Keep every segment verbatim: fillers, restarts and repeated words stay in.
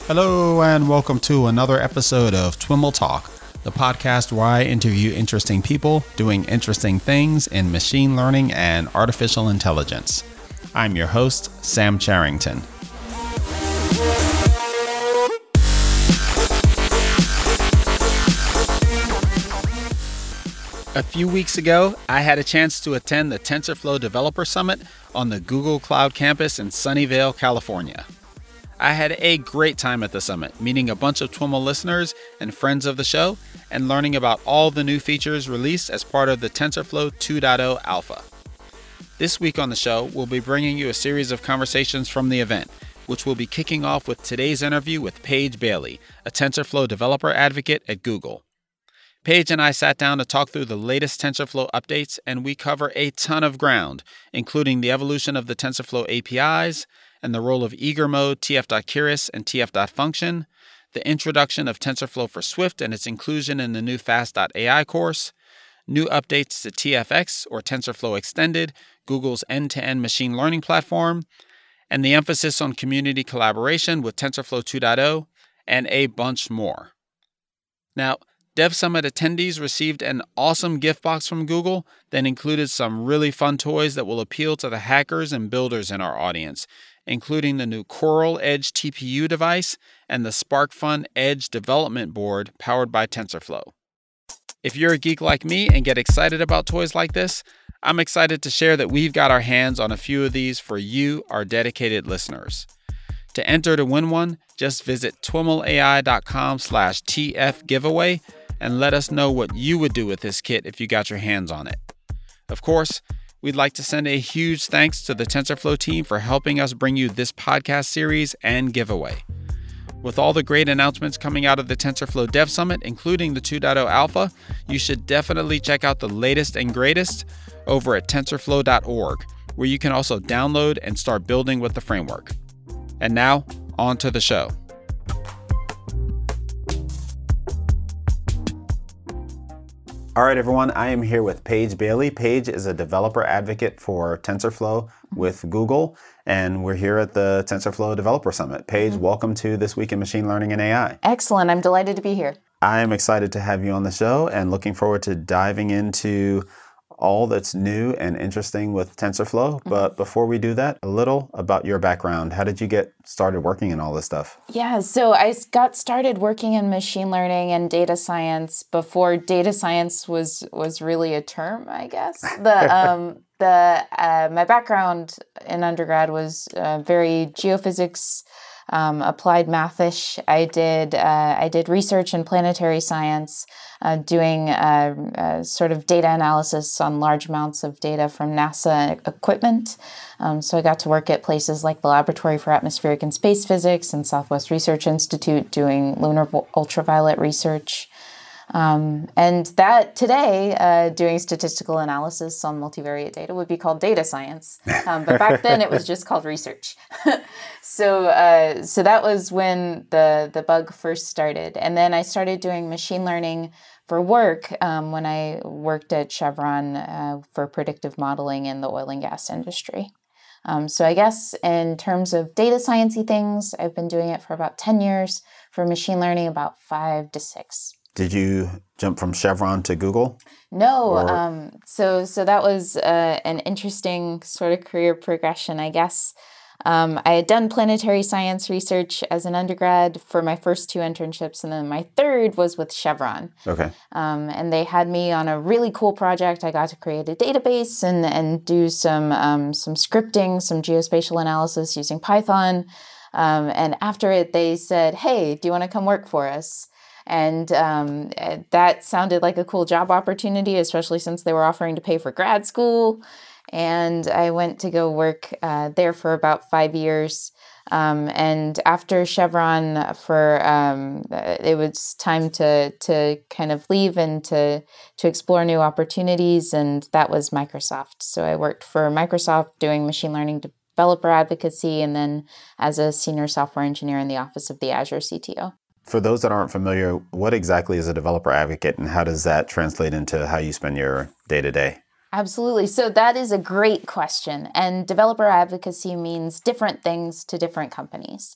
Hello and welcome to another episode of TWIML Talk, the podcast where I interview interesting people doing interesting things in machine learning and artificial intelligence. I'm your host, Sam Charrington. A few weeks ago, I had a chance to attend the TensorFlow Developer Summit on the Google Cloud campus in Sunnyvale, California. I had a great time at the summit, meeting a bunch of TWIML listeners and friends of the show, and learning about all the new features released as part of the TensorFlow two point oh Alpha. This week on the show, we'll be bringing you a series of conversations from the event, which will be kicking off with today's interview with Paige Bailey, a TensorFlow developer advocate at Google. Paige and I sat down to talk through the latest TensorFlow updates, and we cover a ton of ground, including the evolution of the TensorFlow A P Is, and the role of eager mode, tf.curious, and tf.function, the introduction of TensorFlow for Swift and its inclusion in the new fast dot A I course, new updates to T F X, or TensorFlow Extended, Google's end-to-end machine learning platform, and the emphasis on community collaboration with TensorFlow two point oh, and a bunch more. Now, Dev Summit attendees received an awesome gift box from Google that included some really fun toys that will appeal to the hackers and builders in our audience, including the new Coral Edge T P U device and the SparkFun Edge development board powered by TensorFlow. If you're a geek like me and get excited about toys like this, I'm excited to share that we've got our hands on a few of these for you, our dedicated listeners. To enter to win one, just visit twimlai.com slash TF giveaway and let us know what you would do with this kit if you got your hands on it. Of course, we'd like to send a huge thanks to the TensorFlow team for helping us bring you this podcast series and giveaway. With all the great announcements coming out of the TensorFlow Dev Summit, including the two point oh Alpha, you should definitely check out the latest and greatest over at tensorflow dot org, where you can also download and start building with the framework. And now, on to the show. All right, everyone, I am here with Paige Bailey. Paige is a developer advocate for TensorFlow with Google, and we're here at the TensorFlow Developer Summit. Paige, mm-hmm. welcome to This Week in Machine Learning and A I. Excellent. I'm delighted to be here. I am excited to have you on the show and looking forward to diving into all that's new and interesting with TensorFlow. Mm-hmm. But before we do that, a little about your background. How did you get started working in all this stuff? Yeah, so I got started working in machine learning and data science before data science was was really a term, I guess. The um the uh, my background in undergrad was uh, very geophysics, um, applied mathish. I did uh, I did research in planetary science. Uh, doing uh, uh, sort of data analysis on large amounts of data from NASA equipment. Um, so I got to work at places like the Laboratory for Atmospheric and Space Physics and Southwest Research Institute doing lunar ultraviolet research. Um, and that today, uh, doing statistical analysis on multivariate data would be called data science. Um, but back then it was just called research. so uh, so that was when the, the bug first started. And then I started doing machine learning for work um, when I worked at Chevron uh, for predictive modeling in the oil and gas industry. Um, so I guess in terms of data science-y things, I've been doing it for about ten years. For machine learning, about five to six. Did you jump from Chevron to Google? No. Um, so so that was uh, an interesting sort of career progression, I guess. Um, I had done planetary science research as an undergrad for my first two internships, and then my third was with Chevron. Okay. Um, and they had me on a really cool project. I got to create a database and and do some um, some scripting, some geospatial analysis using Python. Um, and after it, they said, "Hey, do you want to come work for us?" And um, that sounded like a cool job opportunity, especially since they were offering to pay for grad school. And I went to go work uh, there for about five years. Um, and after Chevron, for um, it was time to to kind of leave and to to explore new opportunities. And that was Microsoft. So I worked for Microsoft doing machine learning developer advocacy, and then as a senior software engineer in the office of the Azure C T O. For those that aren't familiar, what exactly is a developer advocate, and how does that translate into how you spend your day-to-day? Absolutely. So that is a great question. And developer advocacy means different things to different companies.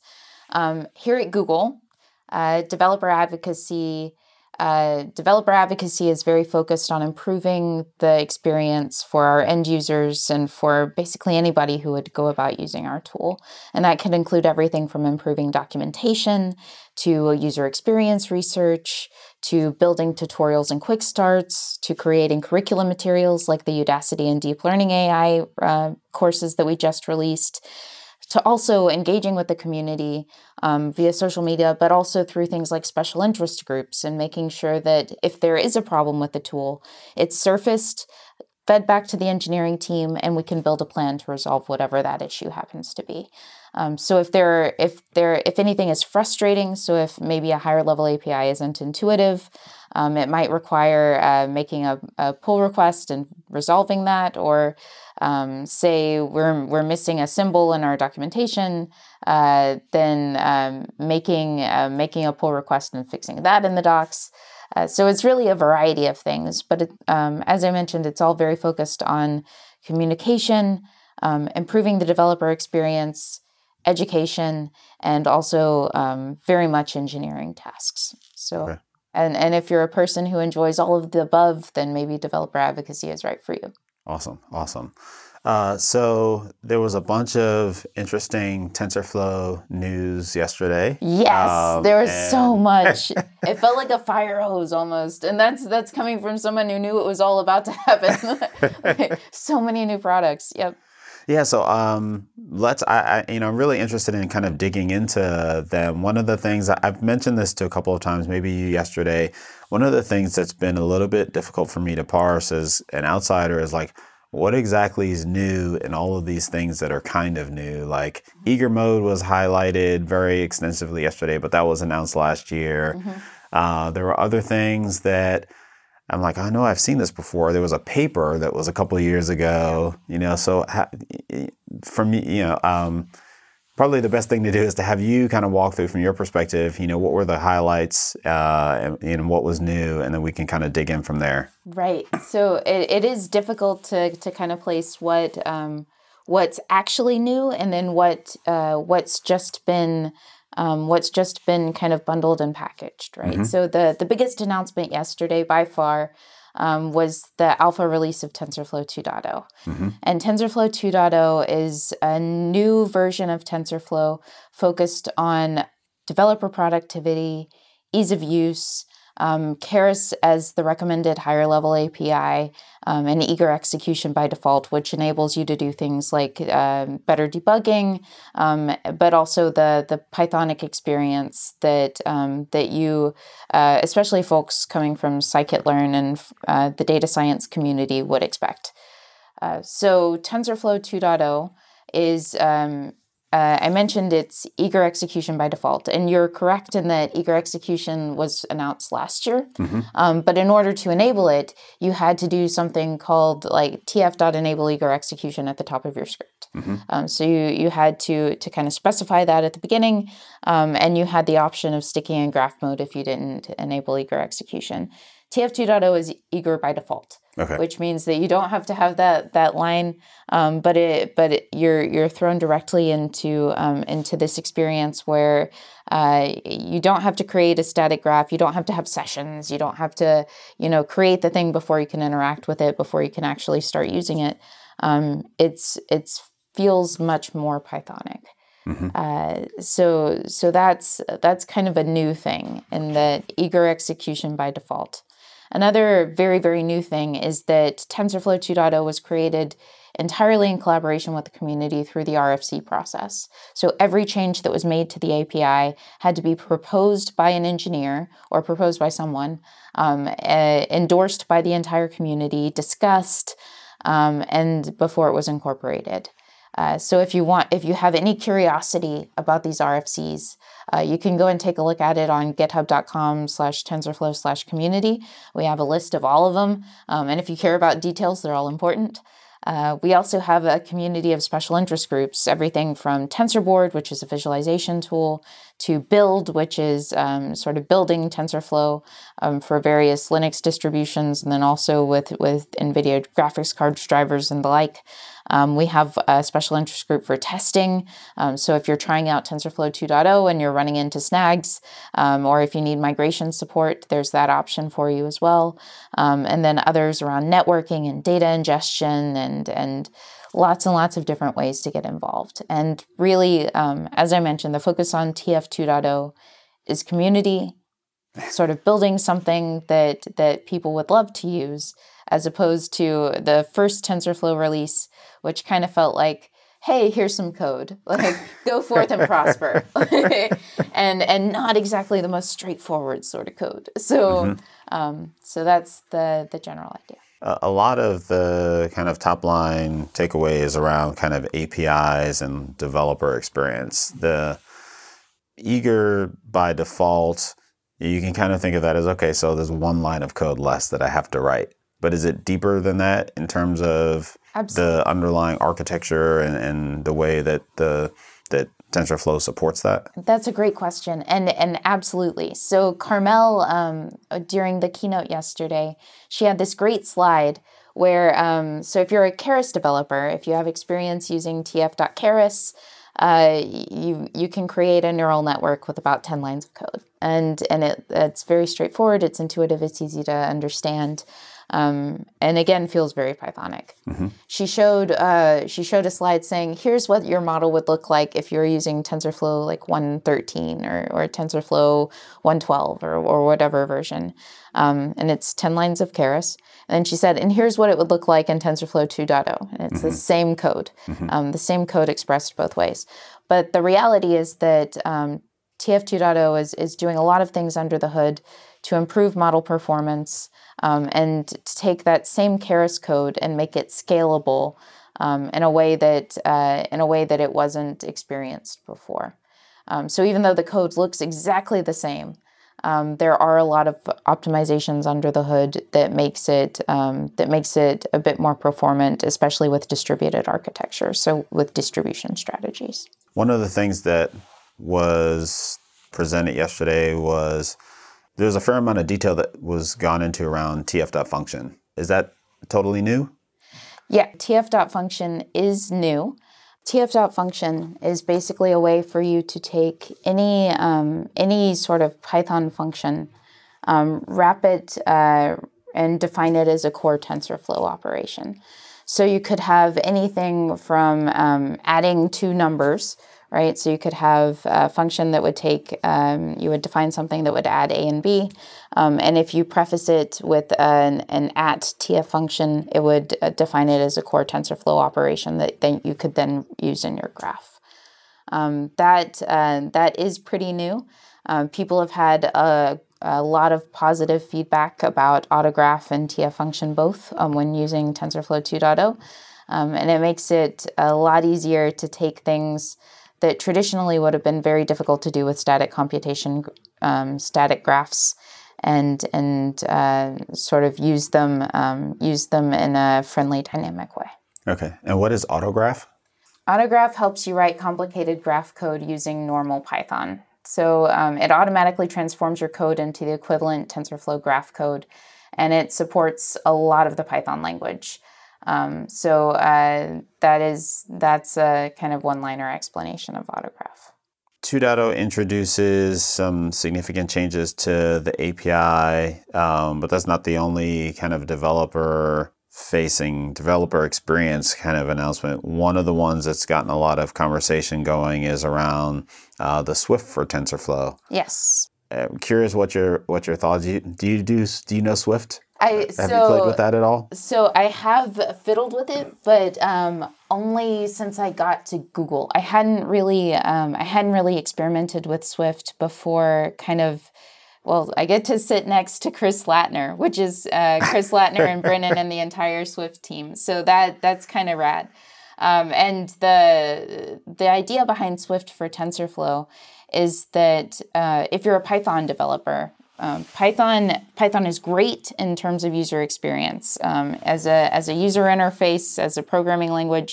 Um, here at Google, uh, developer advocacy Uh, developer advocacy is very focused on improving the experience for our end users and for basically anybody who would go about using our tool. And that can include everything from improving documentation to user experience research, to building tutorials and quick starts, to creating curriculum materials like the Udacity and Deep Learning A I uh, courses that we just released, to also engaging with the community um, via social media, but also through things like special interest groups and making sure that if there is a problem with the tool, it's surfaced, fed back to the engineering team, and we can build a plan to resolve whatever that issue happens to be. Um, so if there, if there, if anything is frustrating, so if maybe a higher level A P I isn't intuitive, um, it might require uh, making a, a pull request and resolving that, or um, say we're we're missing a symbol in our documentation, uh, then um, making uh, making a pull request and fixing that in the docs. Uh, so it's really a variety of things, but it, um, as I mentioned, it's all very focused on communication, um, improving the developer experience, education, and also um, very much engineering tasks. So, Okay. and and if you're a person who enjoys all of the above, then maybe developer advocacy is right for you. Awesome, awesome. Uh, so there was a bunch of interesting TensorFlow news yesterday. Yes, Um, there was and- so much. It felt like a fire hose almost, and that's that's coming from someone who knew it was all about to happen. Like, so many new products. Yep. Yeah, so um, let's. I, I, you know, I'm really interested in kind of digging into them. One of the things I've mentioned this to a couple of times, maybe yesterday. One of the things that's been a little bit difficult for me to parse as an outsider is like, what exactly is new in all of these things that are kind of new? Like eager mode was highlighted very extensively yesterday, but that was announced last year. Mm-hmm. Uh, there were other things that I'm like, I know I've seen this before. There was a paper that was a couple of years ago, you know, so ha- for me, you know, um, probably the best thing to do is to have you kind of walk through from your perspective, you know, what were the highlights uh, and, and what was new, and then we can kind of dig in from there. Right. So it, it is difficult to, to kind of place what um, what's actually new and then what uh, what's just been um, what's just been kind of bundled and packaged, right? Mm-hmm. So the the biggest announcement yesterday by far um, was the alpha release of TensorFlow two point oh. Mm-hmm. And TensorFlow two point oh is a new version of TensorFlow focused on developer productivity, ease of use, um, Keras as the recommended higher level A P I, um, and eager execution by default, which enables you to do things like uh, better debugging, um, but also the the Pythonic experience that um, that you, uh, especially folks coming from scikit-learn and uh, the data science community would expect. Uh, so TensorFlow two point oh is um, Uh, I mentioned it's eager execution by default, and you're correct in that eager execution was announced last year. Mm-hmm. Um, but in order to enable it, you had to do something called like tf.enable eager execution at the top of your script. Mm-hmm. Um, so you you had to to kind of specify that at the beginning, um, and you had the option of sticking in graph mode if you didn't enable eager execution. T F two point oh is eager by default. Okay. Which means that you don't have to have that that line, um, but it but it, you're you're thrown directly into um, into this experience where uh, you don't have to create a static graph, you don't have to have sessions, you don't have to you know create the thing before you can interact with it, before you can actually start using it. Um, it's it's feels much more Pythonic. Mm-hmm. Uh, so so that's that's kind of a new thing in the eager execution by default. Another very, very new thing is that TensorFlow two point oh was created entirely in collaboration with the community through the R F C process. So every change that was made to the A P I had to be proposed by an engineer or proposed by someone, um, uh, endorsed by the entire community, discussed, um, and before it was incorporated. Uh, so if you want, if you have any curiosity about these R F Cs, uh, you can go and take a look at it on github.com slash TensorFlow slash community. We have a list of all of them. Um, and if you care about details, they're all important. Uh, we also have a community of special interest groups, everything from TensorBoard, which is a visualization tool, to build, which is um, sort of building TensorFlow um, for various Linux distributions, and then also with, with NVIDIA graphics card drivers and the like. Um, we have a special interest group for testing. Um, so if you're trying out TensorFlow two point oh and you're running into snags, um, or if you need migration support, there's that option for you as well. Um, and then others around networking and data ingestion and and lots and lots of different ways to get involved. And really, um, as I mentioned, the focus on T F two point oh is community, sort of building something that that people would love to use, as opposed to the first TensorFlow release, which kind of felt like, hey, here's some code, like go forth and prosper, and and not exactly the most straightforward sort of code. So, mm-hmm. um, so that's the the general idea. A lot of the kind of top line takeaways around kind of A P Is and developer experience. The eager by default, you can kind of think of that as, okay, so there's one line of code less that I have to write. But is it deeper than that in terms of Absolutely. The underlying architecture and, and the way that the that TensorFlow supports that? That's a great question, and and absolutely. So Carmel, um, during the keynote yesterday, she had this great slide where, um, so if you're a Keras developer, if you have experience using T F dot Keras, uh, you you can create a neural network with about ten lines of code, and and it it's very straightforward. It's intuitive. It's easy to understand. Um, and again, feels very Pythonic. Mm-hmm. She showed uh, she showed a slide saying, here's what your model would look like if you're using TensorFlow like one thirteen or, or TensorFlow one twelve or, or whatever version. Um, and it's ten lines of Keras. And then she said, and here's what it would look like in TensorFlow two point oh. And it's mm-hmm. the same code, mm-hmm. um, the same code expressed both ways. But the reality is that um, T F two point oh is, is doing a lot of things under the hood to improve model performance, um, and to take that same Keras code and make it scalable um, in a way that uh, in a way that it wasn't experienced before. Um, so even though the code looks exactly the same, um, there are a lot of optimizations under the hood that makes it um, that makes it a bit more performant, especially with distributed architecture. So with distribution strategies. One of the things that was presented yesterday was there's a fair amount of detail that was gone into around T F dot function. Is that totally new? Yeah, T F dot function is new. T F dot function is basically a way for you to take any um, any sort of Python function, um, wrap it uh, and define it as a core TensorFlow operation. So you could have anything from um, adding two numbers, right? So you could have a function that would take, um, you would define something that would add A and B. Um, and if you preface it with an, an at T F function, it would uh, define it as a core TensorFlow operation that then you could then use in your graph. Um, that uh, that is pretty new. Um, people have had a, a lot of positive feedback about autograph and T F function both um, when using TensorFlow two point oh. Um, and it makes it a lot easier to take things that traditionally would have been very difficult to do with static computation, um, static graphs, and and uh, sort of use them um, use them in a friendly, dynamic way. Okay, and what is autograph? Autograph helps you write complicated graph code using normal Python. So um, it automatically transforms your code into the equivalent TensorFlow graph code, and it supports a lot of the Python language. Um, so uh, that is that's a kind of one-liner explanation of autograph. two point oh introduces some significant changes to the A P I, um, but that's not the only kind of developer-facing, developer experience kind of announcement. One of the ones that's gotten a lot of conversation going is around uh, the Swift for TensorFlow. Yes. I'm curious what your what your thoughts. Do you do you, do, do you know Swift? I, have so, you played with that at all? So I have fiddled with it, but um, only since I got to Google. I hadn't really, um, I hadn't really experimented with Swift before. Kind of, well, I get to sit next to Chris Latner, which is uh, Chris Latner and Brennan and the entire Swift team. So that that's kind of rad. Um, and the the idea behind Swift for TensorFlow is that uh, if you're a Python developer. Um, Python Python is great in terms of user experience. Um, as a as a user interface, as a programming language,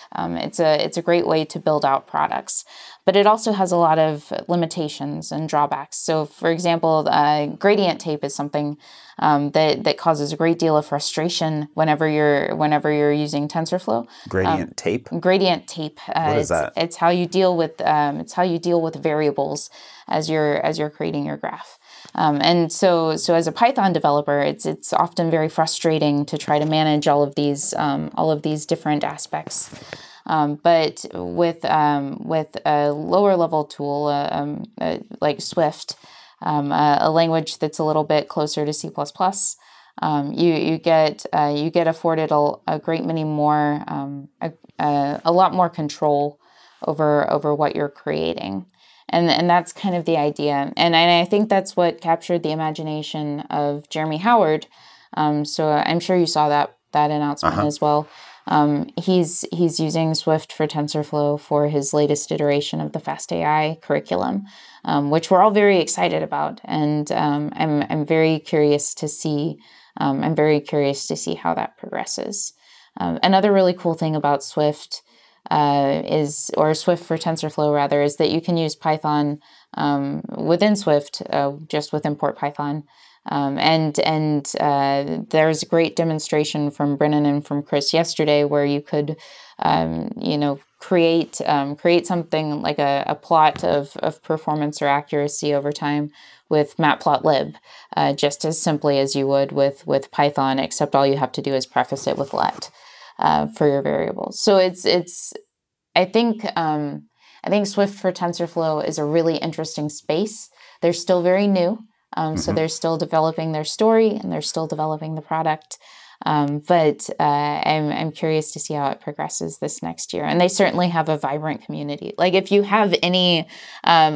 Um, it's a it's a great way to build out products, but it also has a lot of limitations and drawbacks. So, for example, uh, gradient tape is something um, that that causes a great deal of frustration whenever you're whenever you're using TensorFlow. Gradient um, tape. Gradient tape. Uh, what is it's, that? It's how you deal with um, it's how you deal with variables as you're as you're creating your graph. Um, and so, so as a Python developer, it's it's often very frustrating to try to manage all of these um, all of these different aspects. Um, but with um, with a lower level tool uh, um, uh, like Swift, um, uh, a language that's a little bit closer to C plus plus, um, you you get uh, you get afforded a, a great many more um, a, a, a lot more control over over what you're creating. And and that's kind of the idea. And, and I think that's what captured the imagination of Jeremy Howard. Um, so I'm sure you saw that that announcement uh-huh. as well. Um, he's he's using Swift for TensorFlow for his latest iteration of the FastAI curriculum, um, which we're all very excited about. And um, I'm I'm very curious to see um, I'm very curious to see how that progresses. Um, another really cool thing about Swift Uh, is, or Swift for TensorFlow rather, is that you can use Python um, within Swift, uh, just with import Python. Um, and and uh, there's a great demonstration from Brennan and from Chris yesterday where you could, um, you know, create um, create something like a, a plot of, of performance or accuracy over time with matplotlib, uh, just as simply as you would with, with Python, except all you have to do is preface it with let. Uh, for your variables. So it's it's I think um, I think Swift for TensorFlow is a really interesting space. They're still very new, um, mm-hmm. so they're still developing their story and they're still developing the product. Um, but uh, I'm I'm curious to see how it progresses this next year. And they certainly have a vibrant community. Like if you have any, um,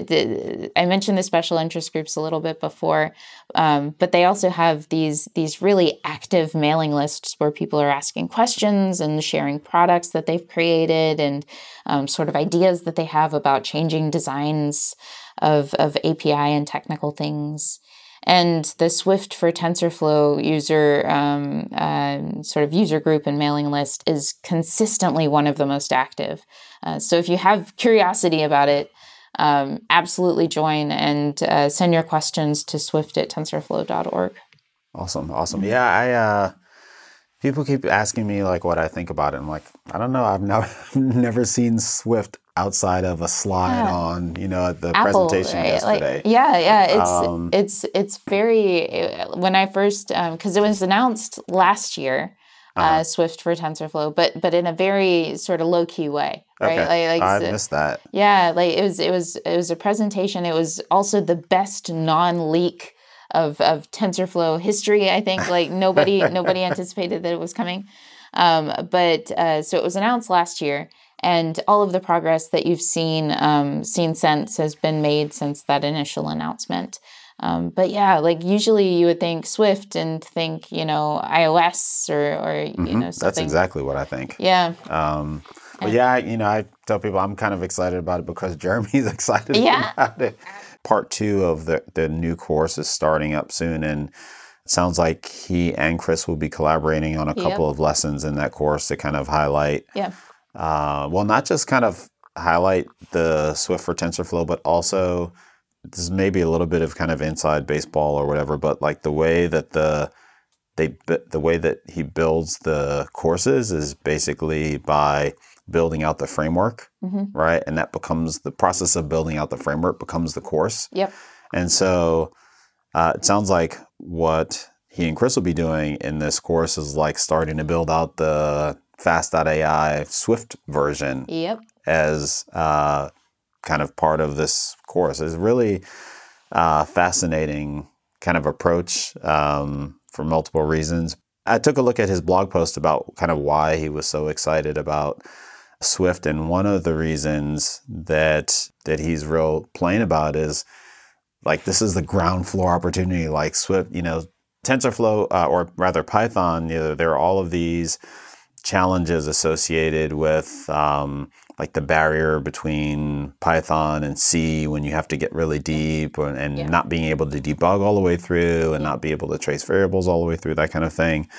the, I mentioned the special interest groups a little bit before, um, but they also have these these really active mailing lists where people are asking questions and sharing products that they've created and um, sort of ideas that they have about changing designs of of A P I and technical things. And the Swift for TensorFlow user um, uh, sort of user group and mailing list is consistently one of the most active. Uh, so if you have curiosity about it, um, absolutely join and uh, send your questions to swift at tensorflow dot org. Awesome, awesome. Yeah, I uh, people keep asking me like what I think about it. I'm like, I don't know. I've never never seen Swift outside of a slide yeah. on, you know, the Apple, presentation right? yesterday. Like, yeah, yeah. It's um, it's it's very when I first because um, it was announced last year, uh-huh. uh, Swift for TensorFlow, but but in a very sort of low key way, right? Okay, like, like, I so, missed that. Yeah, like it was it was it was a presentation. It was also the best non-leak of of TensorFlow history. I think like nobody nobody anticipated that it was coming, um, but uh, so it was announced last year. And all of the progress that you've seen um, seen since has been made since that initial announcement. Um, but yeah, like usually you would think Swift and think, you know, iOS or, or mm-hmm. you know, something. That's exactly what I think. Yeah. Um, but yeah, you know, I tell people I'm kind of excited about it because Jeremy's excited yeah. about it. Part two of the, the new course is starting up soon. And it sounds like he and Chris will be collaborating on a couple yep. of lessons in that course to kind of highlight. Yeah. Uh, well, not just kind of highlight the Swift for TensorFlow, but also this is maybe a little bit of kind of inside baseball or whatever, but like the way that the they the way that he builds the courses is basically by building out the framework, mm-hmm. right? And that becomes the process of building out the framework becomes the course. Yep. And so uh, it sounds like what he and Chris will be doing in this course is like starting to build out the Fast.ai Swift version yep. as uh, kind of part of this course. It's really uh, fascinating kind of approach um, for multiple reasons. I took a look at his blog post about kind of why he was so excited about Swift, and one of the reasons that that he's real plain about is like this is the ground floor opportunity. Like Swift, you know, TensorFlow uh, or rather Python. You know, there are all of these challenges associated with um, like the barrier between Python and C when you have to get really deep and, and yeah. not being able to debug all the way through and not be able to trace variables all the way through, that kind of thing.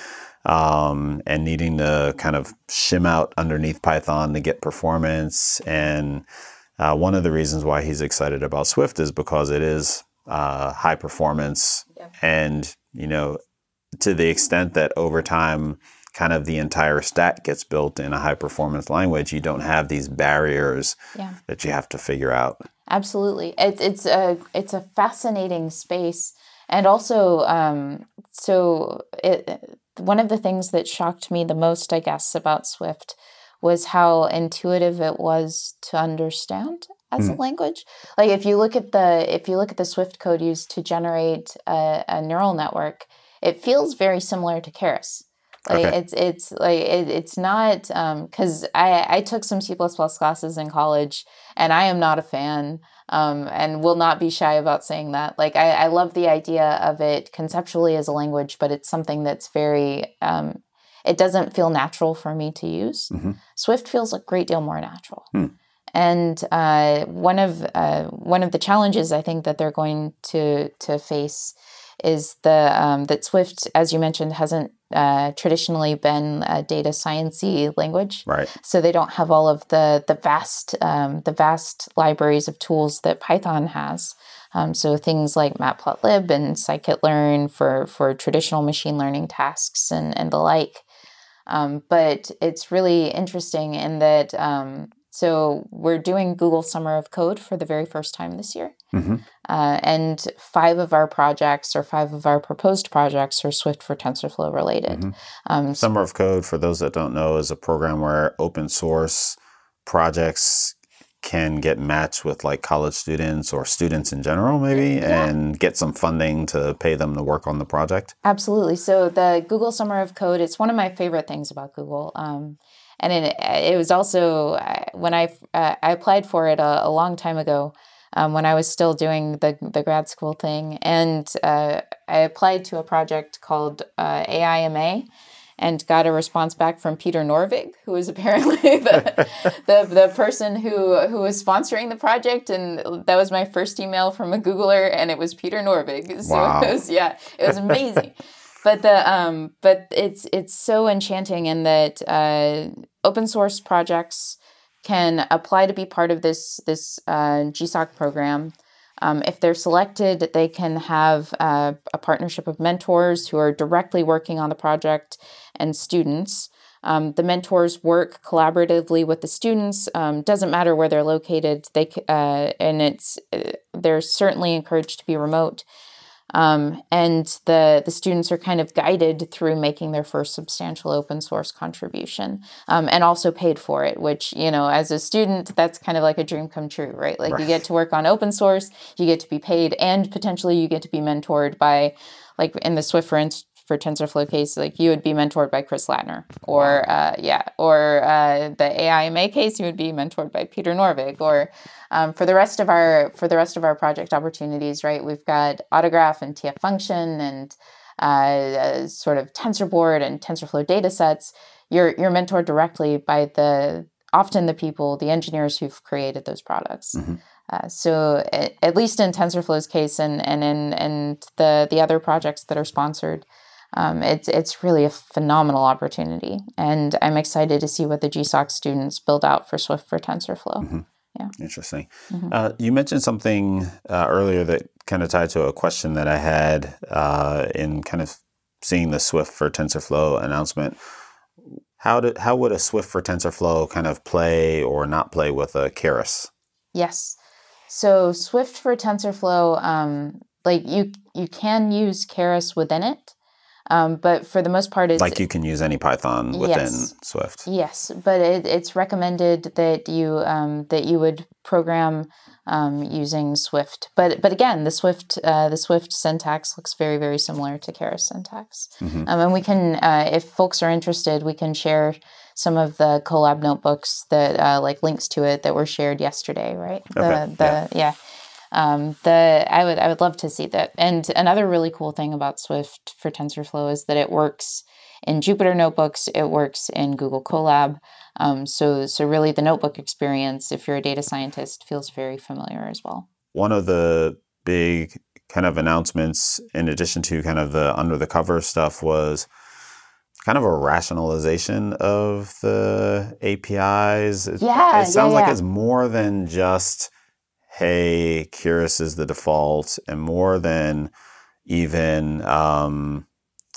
um, and needing to kind of shim out underneath Python to get performance. And uh, one of the reasons why he's excited about Swift is because it is uh, high performance. Yeah. And, you know, to the extent that over time, kind of the entire stack gets built in a high performance language, you don't have these barriers yeah. that you have to figure out. Absolutely. It's it's a it's a fascinating space. And also, um, so it, one of the things that shocked me the most, I guess, about Swift was how intuitive it was to understand as mm. a language. Like if you look at the if you look at the Swift code used to generate a, a neural network, it feels very similar to Keras. Like okay. it's it's like it, it's not because um, I I took some C plus plus classes in college and I am not a fan um, and will not be shy about saying that. Like I, I love the idea of it conceptually as a language, but it's something that's very um, it doesn't feel natural for me to use. Mm-hmm. Swift feels a great deal more natural. Hmm. And uh, one of uh, one of the challenges I think that they're going to to face is the um, that Swift, as you mentioned, hasn't uh, traditionally been a data science-y language. Right. So they don't have all of the the vast um, the vast libraries of tools that Python has. Um, so things like matplotlib and scikit-learn for for traditional machine learning tasks and and the like. Um, but it's really interesting in that. Um, So we're doing Google Summer of Code for the very first time this year. Mm-hmm. Uh, and five of our projects or five of our proposed projects are Swift for TensorFlow related. Mm-hmm. Um, Summer of Code, for those that don't know, is a program where open source projects can get matched with like college students or students in general maybe yeah. and get some funding to pay them to work on the project. Absolutely. So the Google Summer of Code, it's one of my favorite things about Google. Um, And it, it was also, when I uh, I applied for it a, a long time ago, um, when I was still doing the, the grad school thing. And uh, I applied to a project called uh, A I M A and got a response back from Peter Norvig, who was apparently the, the the person who, who was sponsoring the project. And that was my first email from a Googler, and it was Peter Norvig. So wow. it was, yeah, it was amazing. But the um, but it's it's so enchanting in that uh, open source projects can apply to be part of this this uh, G S O C program. Um, if they're selected, they can have uh, a partnership of mentors who are directly working on the project and students. Um, the mentors work collaboratively with the students. Um, doesn't matter where they're located. They uh, and it's they're certainly encouraged to be remote. Um, and the the students are kind of guided through making their first substantial open source contribution, um, and also paid for it, which, you know, as a student, that's kind of like a dream come true, right? Like right. You get to work on open source, you get to be paid, and potentially you get to be mentored by, like in the Swift for, for TensorFlow case, like you would be mentored by Chris Latner, or wow. uh, yeah, or uh, the A I M A case, you would be mentored by Peter Norvig, or Um, for the rest of our for the rest of our project opportunities, right? We've got Autograph and T F Function and uh, uh, sort of TensorBoard and TensorFlow datasets. You're you're mentored directly by the often the people, the engineers who've created those products. Mm-hmm. Uh, so at, at least in TensorFlow's case, and and in and the the other projects that are sponsored, um, it's it's really a phenomenal opportunity, and I'm excited to see what the G S O C students build out for Swift for TensorFlow. Mm-hmm. Yeah. Interesting. Mm-hmm. Uh, you mentioned something uh, earlier that kind of tied to a question that I had uh, in kind of seeing the Swift for TensorFlow announcement. How did how would a Swift for TensorFlow kind of play or not play with a Keras? Yes. So Swift for TensorFlow, um, like you you can use Keras within it. Um, but for the most part, it's like you can use any Python within yes, Swift. Yes, but it, it's recommended that you um, that you would program um, using Swift. But but again, the Swift uh, the Swift syntax looks very very similar to Keras syntax. Mm-hmm. Um, and we can, uh, if folks are interested, we can share some of the Colab notebooks that uh, like links to it that were shared yesterday. Right. The, okay. The, yeah. yeah. Um, the I would I would love to see that. And another really cool thing about Swift for TensorFlow is that it works in Jupyter Notebooks. It works in Google Colab. Um, so so really, the notebook experience, if you're a data scientist, feels very familiar as well. One of the big kind of announcements, in addition to kind of the under the cover stuff, was kind of a rationalization of the A P Is. It, Yeah, it sounds yeah, like yeah. it's more than just, hey, Keras is the default, and more than even, um,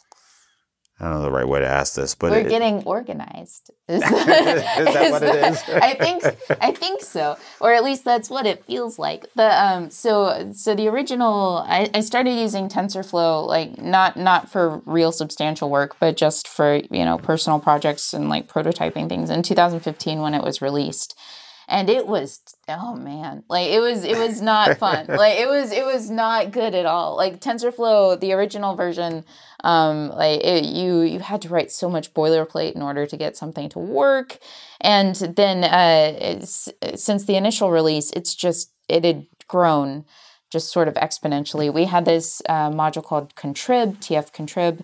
I don't know the right way to ask this, but We're it, getting organized. Is, is that what it is? I think I think so, or at least that's what it feels like. The um, so so the original, I, I started using TensorFlow like not not for real substantial work, but just for you know personal projects and like prototyping things in two thousand fifteen when it was released. And it was, oh man, like it was, it was not fun. Like it was, it was not good at all. Like TensorFlow, the original version, um, like it, you, you had to write so much boilerplate in order to get something to work. And then, uh, it's, since the initial release, it's just, it had grown just sort of exponentially. We had this uh, module called Contrib, T F Contrib,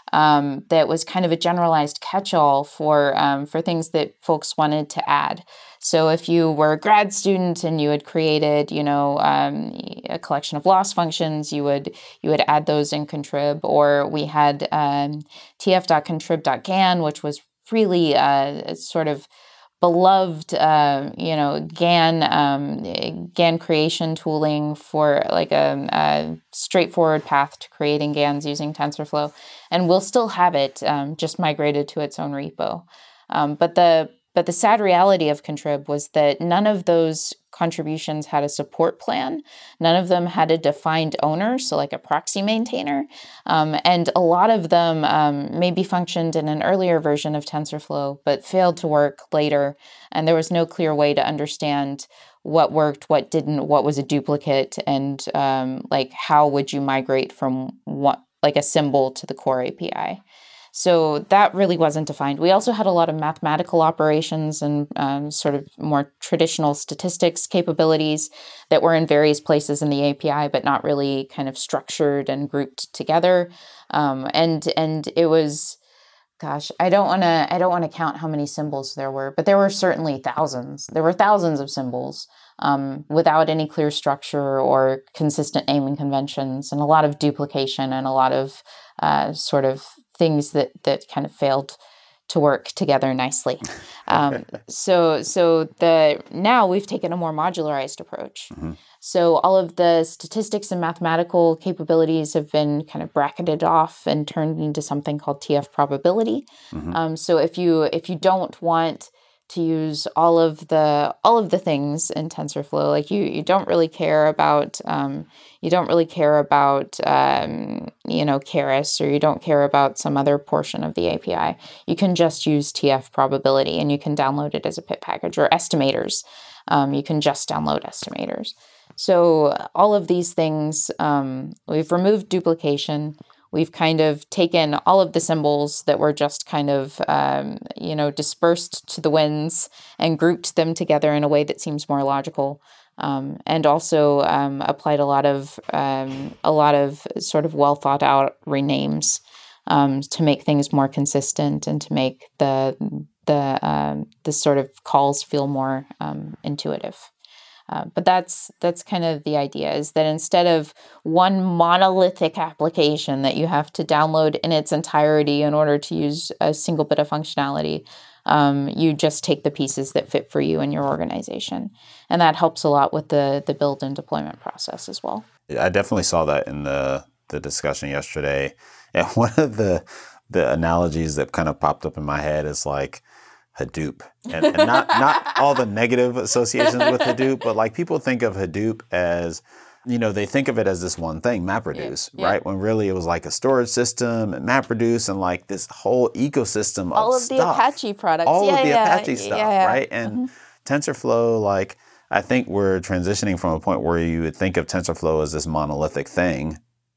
um, that was kind of a generalized catch-all for um, for things that folks wanted to add. So if you were a grad student and you had created, you know, um, a collection of loss functions, you would you would add those in Contrib. Or we had um, T F dot contrib dot gan, which was really uh, sort of beloved, uh, you know, GAN um, GAN creation tooling for like a, a straightforward path to creating GANs using TensorFlow, and we'll still have it, um, just migrated to its own repo. Um, but the but the sad reality of Contrib was that none of those contributions had a support plan. None of them had a defined owner, so like a proxy maintainer. Um, and a lot of them um, maybe functioned in an earlier version of TensorFlow, but failed to work later. And there was no clear way to understand what worked, what didn't, what was a duplicate, and um, like how would you migrate from what, like a symbol to the core A P I. So that really wasn't defined. We also had a lot of mathematical operations and um, sort of more traditional statistics capabilities that were in various places in the A P I, but not really kind of structured and grouped together. Um, and and it was, gosh, I don't want to I don't want to count how many symbols there were, but there were certainly thousands. There were thousands of symbols um, without any clear structure or consistent naming conventions, and a lot of duplication and a lot of uh, sort of things that that kind of failed to work together nicely. Um, so so the now we've taken a more modularized approach. Mm-hmm. So all of the statistics and mathematical capabilities have been kind of bracketed off and turned into something called T F probability. Mm-hmm. Um, so if you if you don't want to use all of the all of the things in TensorFlow, like you you don't really care about um, you don't really care about um, you know Keras, or you don't care about some other portion of the A P I, you can just use T F probability, and you can download it as a pip package, or estimators. Um, you can just download estimators. So all of these things, um, we've removed duplication. We've kind of taken all of the symbols that were just kind of, um, you know, dispersed to the winds and grouped them together in a way that seems more logical, um, and also um, applied a lot of um, a lot of sort of well thought out renames um, to make things more consistent and to make the the um, the sort of calls feel more um, intuitive. Uh, but that's that's kind of the idea, is that instead of one monolithic application that you have to download in its entirety in order to use a single bit of functionality, um, you just take the pieces that fit for you and your organization. And that helps a lot with the the build and deployment process as well. I definitely saw that in the, the discussion yesterday. And one of the the analogies that kind of popped up in my head is like Hadoop, and, and not not all the negative associations with Hadoop, but like people think of Hadoop as, you know, they think of it as this one thing, MapReduce, yeah, yeah. right? When really it was like a storage system and MapReduce and like this whole ecosystem of all of stuff. the Apache products, all yeah, of the yeah, Apache yeah, stuff, yeah. right? And mm-hmm. TensorFlow, like I think we're transitioning from a point where you would think of TensorFlow as this monolithic thing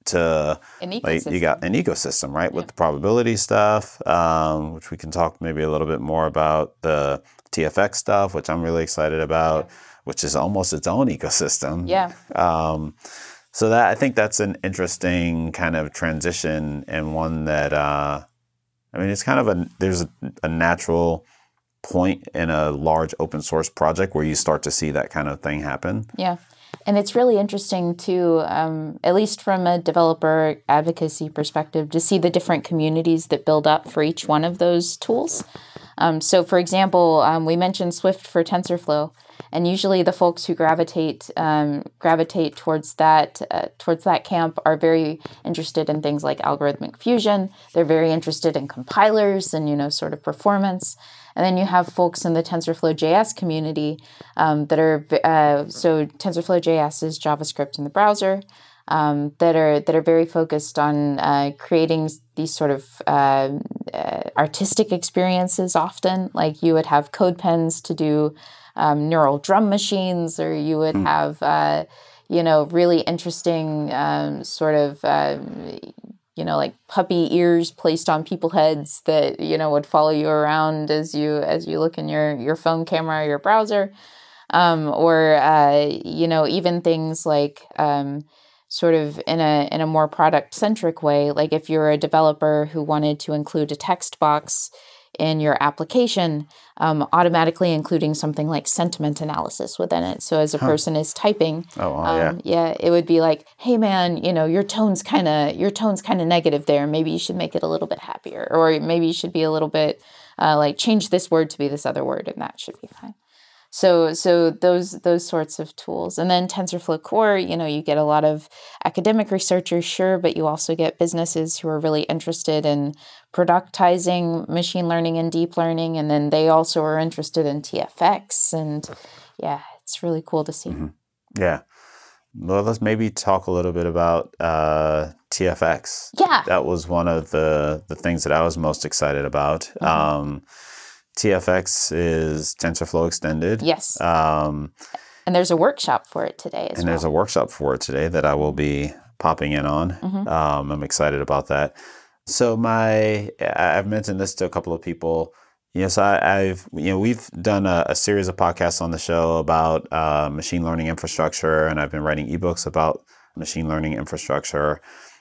to like you got an ecosystem, right? Yeah. With the probability stuff, um, which we can talk maybe a little bit more about, the T F X stuff, which I'm really excited about, yeah. which is almost its own ecosystem. Yeah. Um, so that I think that's an interesting kind of transition, and one that uh, I mean, it's kind of a there's a, a natural point in a large open source project where you start to see that kind of thing happen. Yeah. And it's really interesting too, um, at least from a developer advocacy perspective, to see the different communities that build up for each one of those tools. Um, so, for example, um, we mentioned Swift for TensorFlow, and usually the folks who gravitate um, gravitate towards that uh, towards that camp are very interested in things like algorithmic fusion. They're very interested in compilers and, you know, sort of performance. And then you have folks in the TensorFlow J S community um, that are uh, so TensorFlow J S is JavaScript in the browser. Um, that are that are very focused on uh, creating these sort of uh, uh, artistic experiences. Often, like you would have code pens to do um, neural drum machines, or you would mm. have uh, you know really interesting um, sort of uh, you know like puppy ears placed on people heads that you know would follow you around as you as you look in your your phone camera or your browser, um, or uh, you know even things like um, sort of in a in a more product-centric way, like if you're a developer who wanted to include a text box in your application, um, automatically including something like sentiment analysis within it. So as a huh. person is typing, oh, wow, um, yeah. yeah, it would be like, hey man, you know, your tone's kind of your tone's kind of negative there. Maybe you should make it a little bit happier, or maybe you should be a little bit uh, like change this word to be this other word, and that should be fine. So so those those sorts of tools. And then TensorFlow Core, you know, you get a lot of academic researchers, sure, but you also get businesses who are really interested in productizing machine learning and deep learning. And then they also are interested in T F X. And yeah, it's really cool to see. Mm-hmm. Yeah. Well, let's maybe talk a little bit about uh, T F X. Yeah. That was one of the, the things that I was most excited about. Mm-hmm. Um T F X is TensorFlow Extended. Yes. Um, and there's a workshop for it today as and well. there's a workshop for it today that I will be popping in on. Mm-hmm. Um, I'm excited about that. So my, I've mentioned this to a couple of people. Yes, I, I've, you know, we've done a, a series of podcasts on the show about uh, machine learning infrastructure, and I've been writing ebooks about machine learning infrastructure.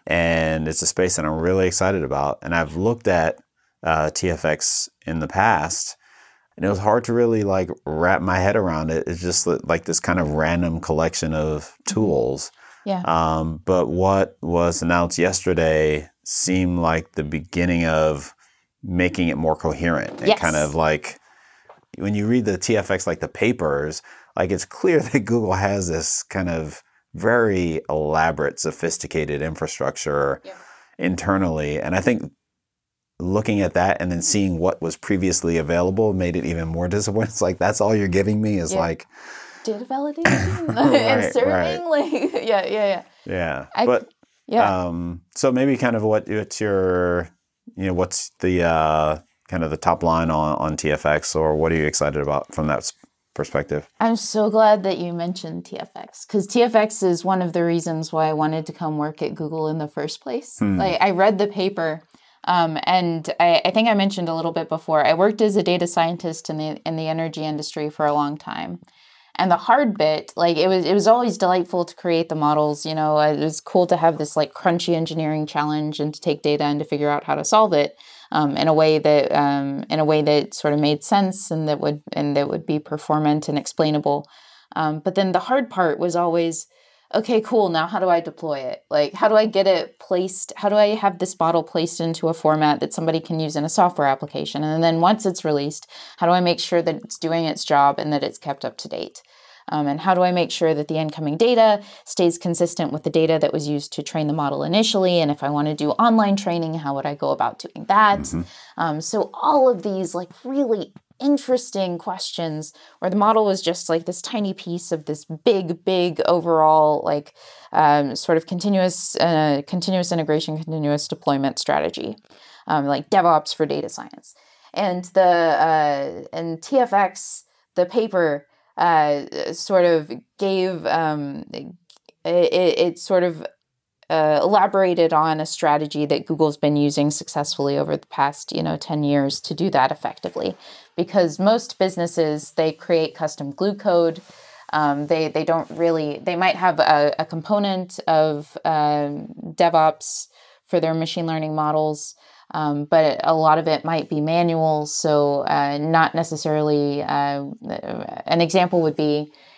And it's a space that I'm really excited about. And I've looked at Uh, T F X in the past, and it was hard to really like wrap my head around it. It's just like this kind of random collection of tools. Yeah. Um, but what was announced yesterday seemed like the beginning of making it more coherent. And yes. kind of like when you read the T F X, like the papers, like it's clear that Google has this kind of very elaborate, sophisticated infrastructure yeah. internally. And I think looking at that and then seeing what was previously available made it even more disappointing. It's like, that's all you're giving me is yeah. like... data validation right, and serving. Right. Like, yeah, yeah, yeah. Yeah. I, but, yeah. Um, so maybe kind of what, what's your, you know, what's the uh, kind of the top line on, on T F X, or what are you excited about from that perspective? I'm so glad that you mentioned T F X, because T F X is one of the reasons why I wanted to come work at Google in the first place. Hmm. Like, I read the paper... Um, and I, I think I mentioned a little bit before, I worked as a data scientist in the in the energy industry for a long time. And the hard bit, like it was it was always delightful to create the models. You know, it was cool to have this like crunchy engineering challenge and to take data and to figure out how to solve it um, in a way that um, in a way that sort of made sense and that would and that would be performant and explainable. Um, but then the hard part was always, okay, cool, now how do I deploy it? Like, how do I get it placed? How do I have this model placed into a format that somebody can use in a software application? And then once it's released, how do I make sure that it's doing its job and that it's kept up to date? Um, and how do I make sure that the incoming data stays consistent with the data that was used to train the model initially? And if I want to do online training, how would I go about doing that? Mm-hmm. Um, so all of these like really interesting questions where the model was just like this tiny piece of this big, big overall like um, sort of continuous, uh, continuous integration, continuous deployment strategy, um, like DevOps for data science. And the uh, and T F X, the paper, uh, sort of gave um, it, it sort of Uh, elaborated on a strategy that Google's been using successfully over the past, you know, ten years to do that effectively. Because most businesses, they create custom glue code. Um, they they don't really, they might have a, a component of um, DevOps for their machine learning models, um, but a lot of it might be manual. So uh, not necessarily, uh, an example would be,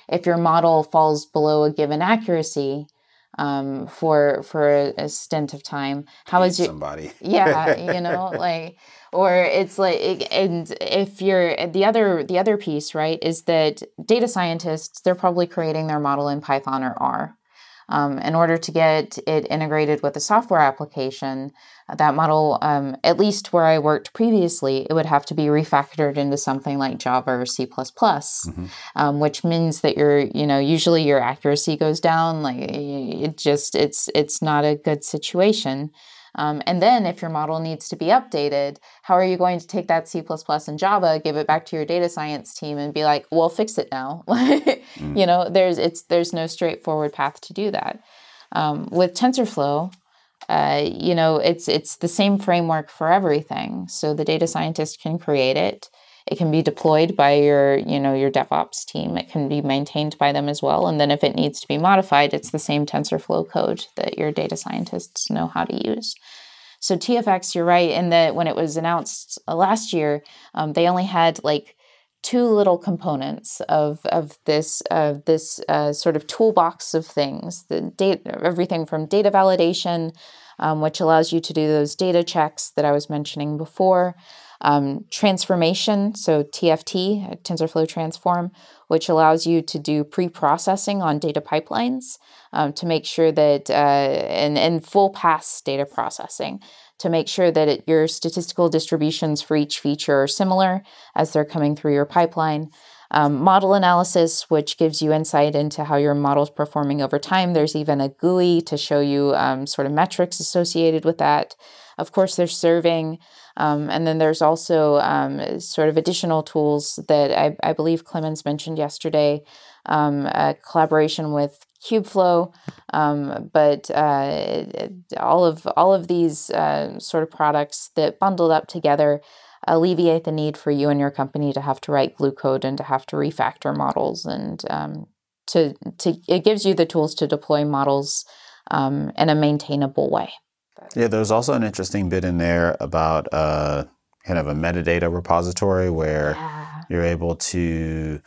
if your model falls below a given accuracy um, for for a, a stint of time, how is your somebody? Yeah, you know, like, or it's like, and if you're the other the other piece, right, is that data scientists, they're probably creating their model in Python or R. Um, in order to get it integrated with a software application, that model, um, at least where I worked previously, it would have to be refactored into something like Java or C plus plus, mm-hmm. um, which means that your, you know, usually your accuracy goes down. Like it just, it's it's not a good situation. Um, and then if your model needs to be updated, how are you going to take that C plus plus and Java, give it back to your data science team and be like, well, fix it now? mm. You know, there's it's there's no straightforward path to do that. Um, with TensorFlow, uh, you know, it's it's the same framework for everything. So the data scientist can create it. It can be deployed by your, you know, your DevOps team. It can be maintained by them as well. And then if it needs to be modified, it's the same TensorFlow code that your data scientists know how to use. So T F X, you're right, in that when it was announced last year, um, they only had like two little components of of this uh, this uh, sort of toolbox of things. The data, everything from data validation, um, which allows you to do those data checks that I was mentioning before. Um, transformation, so T F T, TensorFlow Transform, which allows you to do pre-processing on data pipelines um, to make sure that, uh, and, and full pass data processing, to make sure that it, your statistical distributions for each feature are similar as they're coming through your pipeline. Um, model analysis, which gives you insight into how your model's performing over time. There's even a G U I to show you um, sort of metrics associated with that. Of course, there's serving. Um, and then there's also um, sort of additional tools that I, I believe Clemens mentioned yesterday, um, a collaboration with Kubeflow, um, but uh, all of all of these uh, sort of products that bundled up together alleviate the need for you and your company to have to write glue code and to have to refactor models, and um, to to it gives you the tools to deploy models um, in a maintainable way. Yeah, there's also an interesting bit in there about uh, kind of a metadata repository where yeah. you're able to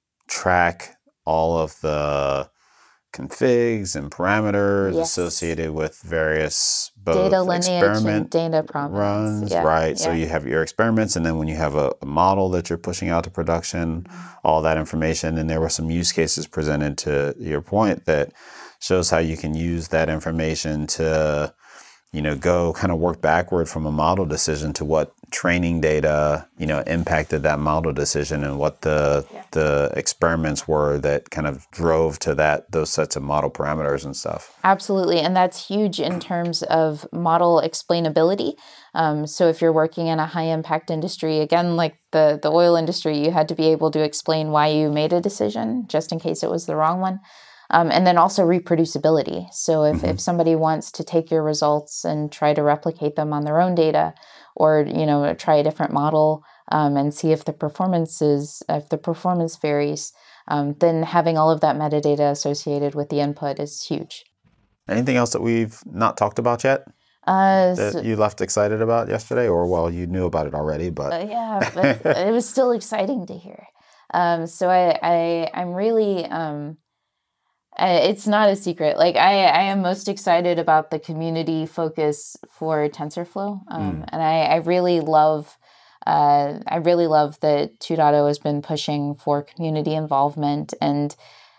track all of the configs and parameters yes. associated with various both data lineage experiment and data provenance. runs, yeah. right? Yeah. So you have your experiments, and then when you have a, a model that you're pushing out to production, mm-hmm. all that information, and there were some use cases presented to your point that shows how you can use that information to you know, go kind of work backward from a model decision to what training data, you know, impacted that model decision and what the yeah. the experiments were that kind of drove to that those sets of model parameters and stuff. Absolutely. And that's huge in terms of model explainability. Um, so if you're working in a high impact industry, again, like the, the oil industry, you had to be able to explain why you made a decision just in case it was the wrong one. Um, and then also reproducibility. So if, mm-hmm. if somebody wants to take your results and try to replicate them on their own data, or you know try a different model um, and see if the performance is if the performance varies, um, then having all of that metadata associated with the input is huge. Anything else that we've not talked about yet? Uh, that so, you left excited about yesterday, or well, you knew about it already, but uh, yeah, but it was still exciting to hear. Um, so I, I I'm really. Um, Uh, it's not a secret. Like I, I am most excited about the community focus for TensorFlow, um, mm. and I, I really love, uh, I really love that two point oh has been pushing for community involvement and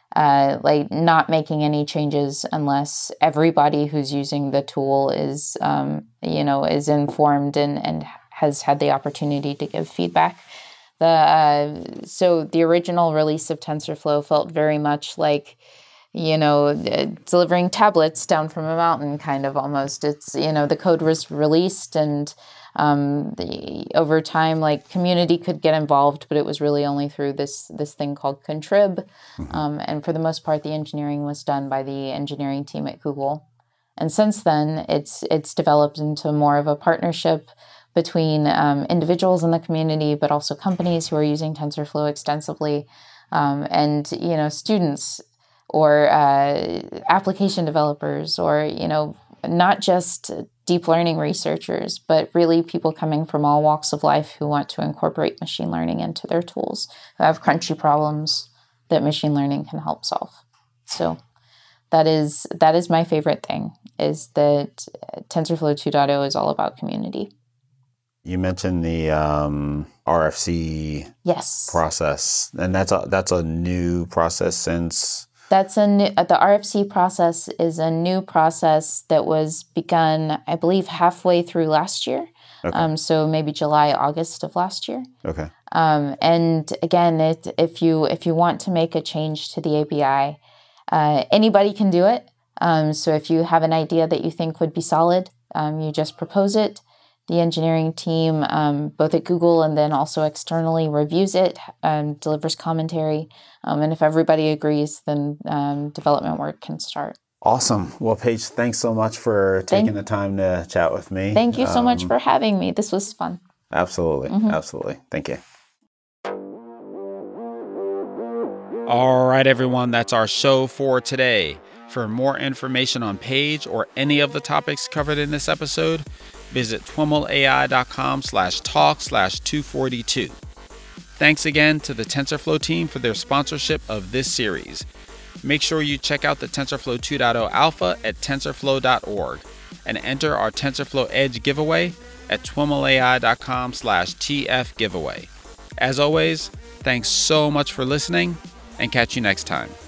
uh, like not making any changes unless everybody who's using the tool is, um, you know, is informed and and has had the opportunity to give feedback. The uh, so the original release of TensorFlow felt very much like, you know, delivering tablets down from a mountain, kind of almost. It's, you know, the code was released and um, the, over time, like, community could get involved, but it was really only through this this thing called Contrib. Mm-hmm. Um, and for the most part, the engineering was done by the engineering team at Google. And since then, it's it's developed into more of a partnership between um, individuals in the community, but also companies who are using TensorFlow extensively, um, and, you know, students or uh, application developers, or, you know, not just deep learning researchers, but really people coming from all walks of life who want to incorporate machine learning into their tools, who have crunchy problems, that machine learning can help solve. So that is that is my favorite thing, is that TensorFlow two point oh is all about community. You mentioned the um, R F C yes. process, and that's a, that's a new process since... That's a new, the R F C process is a new process that was begun, I believe, halfway through last year. Okay. Um, so maybe July, August of last year. Okay. Um, and again, it, if you if you want to make a change to the A P I, uh, anybody can do it. Um, so if you have an idea that you think would be solid, um, you just propose it. The engineering team, um, both at Google and then also externally, reviews it and delivers commentary. Um, and if everybody agrees, then um, development work can start. Awesome. Well, Paige, thanks so much for taking thank, the time to chat with me. Thank you so um, much for having me. This was fun. Absolutely. Mm-hmm. Absolutely. Thank you. All right, everyone. That's our show for today. For more information on Paige or any of the topics covered in this episode, visit twimlai.com slash talk slash 242. Thanks again to the TensorFlow team for their sponsorship of this series. Make sure you check out the TensorFlow two point oh Alpha at tensorflow dot org and enter our TensorFlow Edge giveaway at twimlai.com slash TF giveaway. As always, thanks so much for listening, and catch you next time.